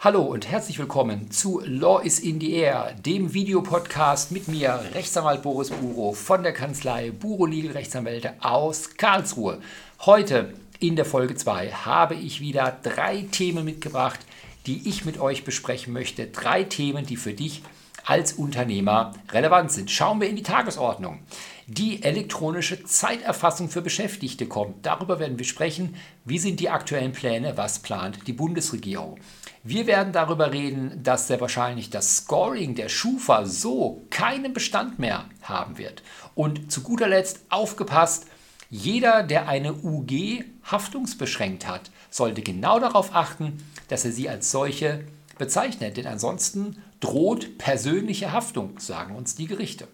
Hallo und herzlich willkommen zu Law is in the Air, dem Videopodcast mit mir, Rechtsanwalt Boris Buro von der Kanzlei Buro Legal Rechtsanwälte aus Karlsruhe. Heute in der Folge 2 habe ich wieder 3 Themen mitgebracht, die ich mit euch besprechen möchte. 3 Themen, die für dich als Unternehmer relevant sind. Schauen wir in die Tagesordnung. Die elektronische Zeiterfassung für Beschäftigte kommt. Darüber werden wir sprechen. Wie sind die aktuellen Pläne? Was plant die Bundesregierung? Wir werden darüber reden, dass sehr wahrscheinlich das Scoring der Schufa so keinen Bestand mehr haben wird. Und zu guter Letzt aufgepasst, jeder, der eine UG haftungsbeschränkt hat, sollte genau darauf achten, dass er sie als solche bezeichnet. Denn ansonsten droht persönliche Haftung, sagen uns die Gerichte.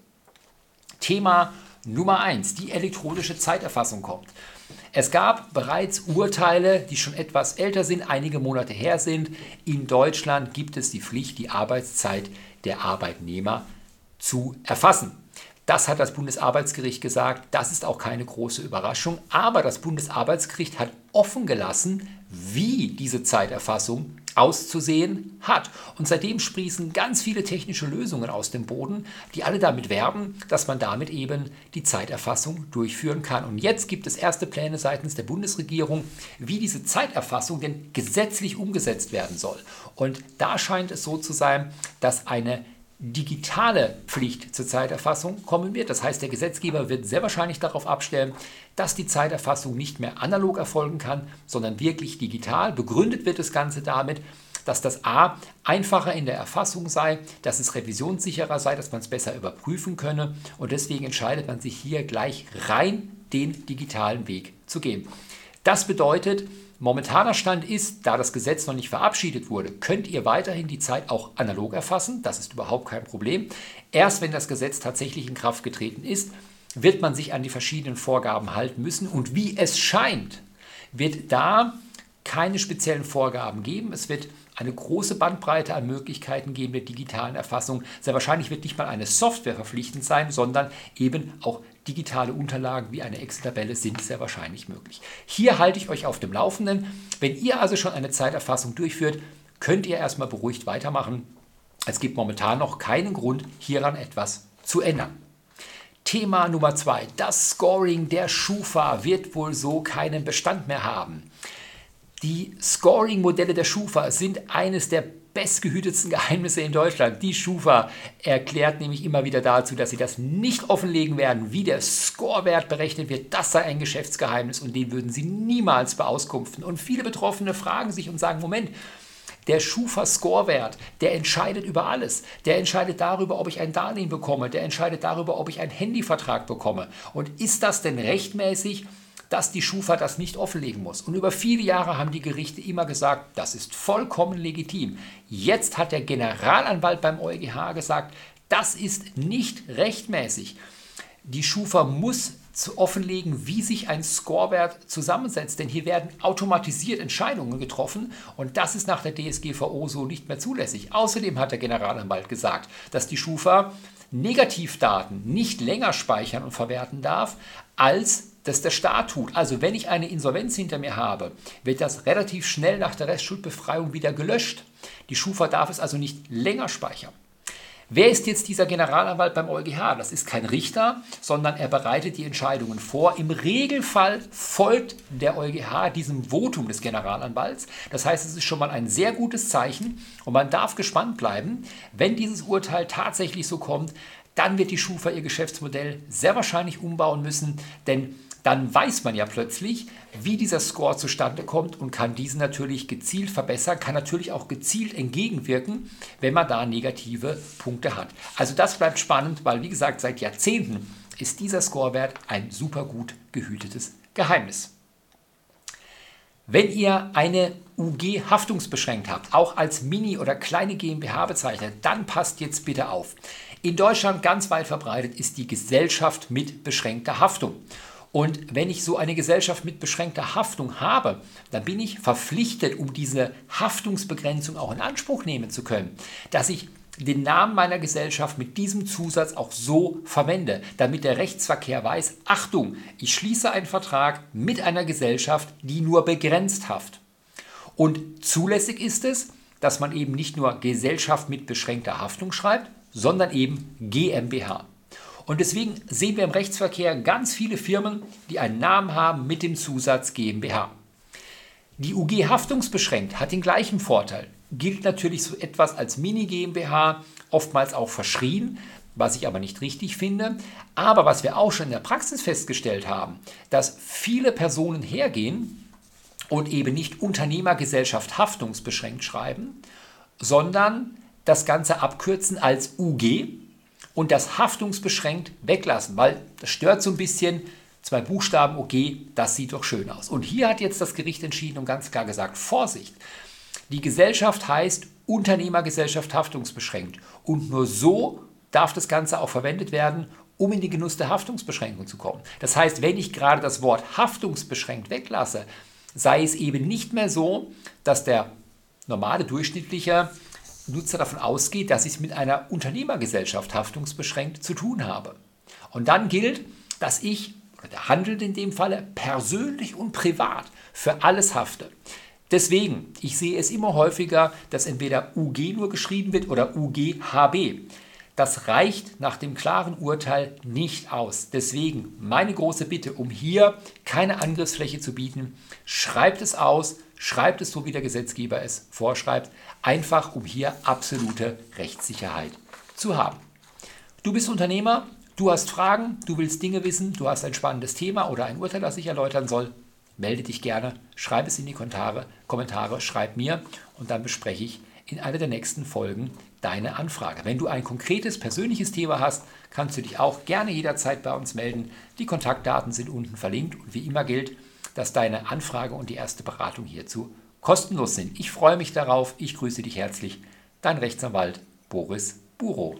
Thema Nummer 1, die elektronische Zeiterfassung kommt. Es gab bereits Urteile, die schon etwas älter sind, einige Monate her sind. In Deutschland gibt es die Pflicht, die Arbeitszeit der Arbeitnehmer zu erfassen. Das hat das Bundesarbeitsgericht gesagt, das ist auch keine große Überraschung, aber das Bundesarbeitsgericht hat offen gelassen, wie diese Zeiterfassung auszusehen hat. Und seitdem sprießen ganz viele technische Lösungen aus dem Boden, die alle damit werben, dass man damit eben die Zeiterfassung durchführen kann. Und jetzt gibt es erste Pläne seitens der Bundesregierung, wie diese Zeiterfassung denn gesetzlich umgesetzt werden soll. Und da scheint es so zu sein, dass eine digitale Pflicht zur Zeiterfassung kommen wird. Das heißt, der Gesetzgeber wird sehr wahrscheinlich darauf abstellen, dass die Zeiterfassung nicht mehr analog erfolgen kann, sondern wirklich digital. Begründet wird das Ganze damit, dass das A einfacher in der Erfassung sei, dass es revisionssicherer sei, dass man es besser überprüfen könne und deswegen entscheidet man sich hier gleich rein den digitalen Weg zu gehen. Das bedeutet, momentaner Stand ist, da das Gesetz noch nicht verabschiedet wurde, könnt ihr weiterhin die Zeit auch analog erfassen. Das ist überhaupt kein Problem. Erst wenn das Gesetz tatsächlich in Kraft getreten ist, wird man sich an die verschiedenen Vorgaben halten müssen. Und wie es scheint, wird da keine speziellen Vorgaben geben. Es wird eine große Bandbreite an Möglichkeiten geben der digitalen Erfassung. Sehr wahrscheinlich wird nicht mal eine Software verpflichtend sein, sondern eben auch digitale Unterlagen wie eine Excel-Tabelle sind sehr wahrscheinlich möglich. Hier halte ich euch auf dem Laufenden. Wenn ihr also schon eine Zeiterfassung durchführt, könnt ihr erstmal beruhigt weitermachen. Es gibt momentan noch keinen Grund, hieran etwas zu ändern. Thema Nummer 2. Das Scoring der Schufa wird wohl so keinen Bestand mehr haben. Die Scoring-Modelle der Schufa sind eines der bestgehütetsten Geheimnisse in Deutschland. Die Schufa erklärt nämlich immer wieder dazu, dass sie das nicht offenlegen werden, wie der Scorewert berechnet wird. Das sei ein Geschäftsgeheimnis und den würden sie niemals beauskunften. Und viele Betroffene fragen sich und sagen, Moment, der Schufa-Scorewert, der entscheidet über alles. Der entscheidet darüber, ob ich ein Darlehen bekomme. Der entscheidet darüber, ob ich einen Handyvertrag bekomme. Und ist das denn rechtmäßig, dass die Schufa das nicht offenlegen muss? Und über viele Jahre haben die Gerichte immer gesagt, das ist vollkommen legitim. Jetzt hat der Generalanwalt beim EuGH gesagt, das ist nicht rechtmäßig. Die Schufa muss offenlegen, wie sich ein Scorewert zusammensetzt, denn hier werden automatisiert Entscheidungen getroffen und das ist nach der DSGVO so nicht mehr zulässig. Außerdem hat der Generalanwalt gesagt, dass die Schufa Negativdaten nicht länger speichern und verwerten darf, als das der Staat tut. Also wenn ich eine Insolvenz hinter mir habe, wird das relativ schnell nach der Restschuldbefreiung wieder gelöscht. Die Schufa darf es also nicht länger speichern. Wer ist jetzt dieser Generalanwalt beim EuGH? Das ist kein Richter, sondern er bereitet die Entscheidungen vor. Im Regelfall folgt der EuGH diesem Votum des Generalanwalts. Das heißt, es ist schon mal ein sehr gutes Zeichen und man darf gespannt bleiben. Wenn dieses Urteil tatsächlich so kommt, dann wird die Schufa ihr Geschäftsmodell sehr wahrscheinlich umbauen müssen, denn dann weiß man ja plötzlich, wie dieser Score zustande kommt und kann diesen natürlich gezielt verbessern, kann natürlich auch gezielt entgegenwirken, wenn man da negative Punkte hat. Also das bleibt spannend, weil wie gesagt, seit Jahrzehnten ist dieser Scorewert ein super gut gehütetes Geheimnis. Wenn ihr eine UG haftungsbeschränkt habt, auch als Mini- oder kleine GmbH bezeichnet, dann passt jetzt bitte auf. In Deutschland ganz weit verbreitet ist die Gesellschaft mit beschränkter Haftung. Und wenn ich so eine Gesellschaft mit beschränkter Haftung habe, dann bin ich verpflichtet, um diese Haftungsbegrenzung auch in Anspruch nehmen zu können, dass ich den Namen meiner Gesellschaft mit diesem Zusatz auch so verwende, damit der Rechtsverkehr weiß, Achtung, ich schließe einen Vertrag mit einer Gesellschaft, die nur begrenzt haftet. Und zulässig ist es, dass man eben nicht nur Gesellschaft mit beschränkter Haftung schreibt, sondern eben GmbH. Und deswegen sehen wir im Rechtsverkehr ganz viele Firmen, die einen Namen haben mit dem Zusatz GmbH. Die UG haftungsbeschränkt hat den gleichen Vorteil, gilt natürlich so etwas als Mini-GmbH, oftmals auch verschrien, was ich aber nicht richtig finde. Aber was wir auch schon in der Praxis festgestellt haben, dass viele Personen hergehen und eben nicht Unternehmergesellschaft haftungsbeschränkt schreiben, sondern das Ganze abkürzen als UG und das haftungsbeschränkt weglassen, weil das stört so ein bisschen. 2 Buchstaben OG, das sieht doch schön aus. Und hier hat jetzt das Gericht entschieden und ganz klar gesagt, Vorsicht, die Gesellschaft heißt Unternehmergesellschaft haftungsbeschränkt. Und nur so darf das Ganze auch verwendet werden, um in den Genuss der Haftungsbeschränkung zu kommen. Das heißt, wenn ich gerade das Wort haftungsbeschränkt weglasse, sei es eben nicht mehr so, dass der normale, durchschnittliche Nutzer davon ausgeht, dass ich es mit einer Unternehmergesellschaft haftungsbeschränkt zu tun habe. Und dann gilt, dass ich, oder der Handelnde in dem Falle, persönlich und privat für alles hafte. Deswegen, ich sehe es immer häufiger, dass entweder UG nur geschrieben wird oder UGHB. Das reicht nach dem klaren Urteil nicht aus. Deswegen meine große Bitte, um hier keine Angriffsfläche zu bieten, schreibt es aus, schreibt es so, wie der Gesetzgeber es vorschreibt, einfach um hier absolute Rechtssicherheit zu haben. Du bist Unternehmer, du hast Fragen, du willst Dinge wissen, du hast ein spannendes Thema oder ein Urteil, das ich erläutern soll, melde dich gerne, schreib es in die Kommentare, schreib mir und dann bespreche ich in einer der nächsten Folgen deine Anfrage. Wenn du ein konkretes, persönliches Thema hast, kannst du dich auch gerne jederzeit bei uns melden. Die Kontaktdaten sind unten verlinkt und wie immer gilt, dass deine Anfrage und die erste Beratung hierzu kostenlos sind. Ich freue mich darauf, ich grüße dich herzlich, dein Rechtsanwalt Boris Burow.